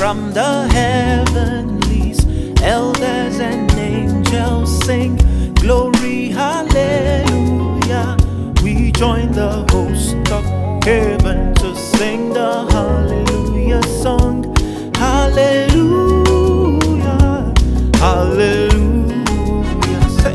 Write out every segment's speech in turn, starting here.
from the heavenlies, elders and angels sing, glory, hallelujah. We join the host of heaven to sing the hallelujah song. Hallelujah, hallelujah. Say.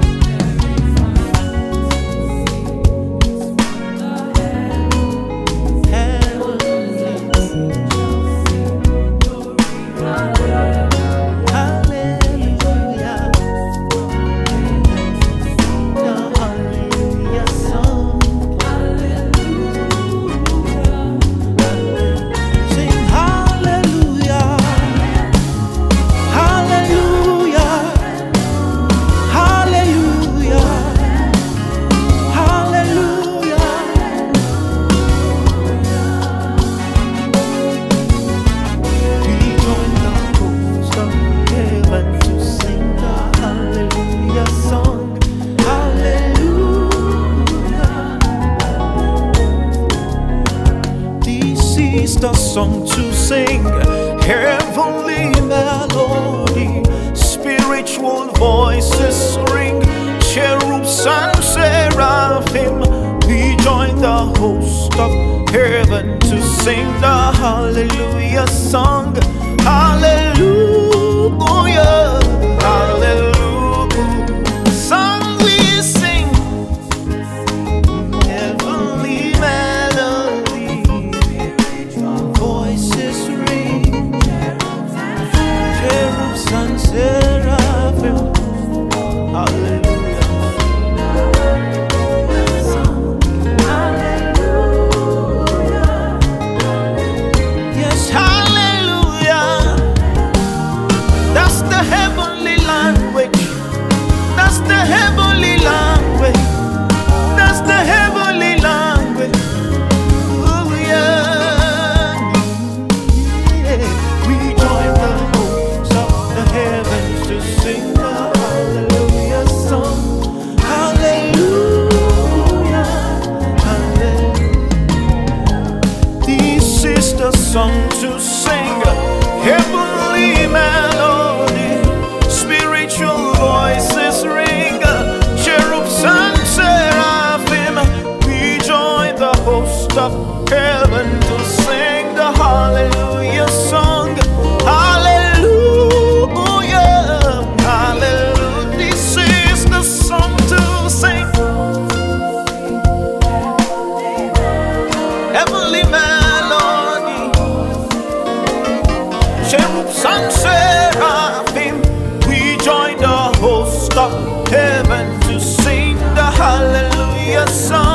The song to sing, heavenly melody, spiritual voices ring, cherubs and seraphim. We join the host of heaven to sing the hallelujah song. Hallelujah, hallelujah. Song we sing, heavenly melody, voices ring, cherubs and seraphim. Hallelujah. Yes, hallelujah. That's the heavenly language. That's the heavenly language. That's the heavenly language. Oh yeah. We join the hosts of the heavens to sing the hallelujah song. Hallelujah, hallelujah. This is the song to sing, heavenly melody, spiritual voices ring, cherubs and seraphim. We join the host of heaven to sing the hallelujah song. Hallelujah, hallelujah. This is the song to sing, heavenly melody, cherubs and seraphim. We join the host of heaven to sing the hallelujah song.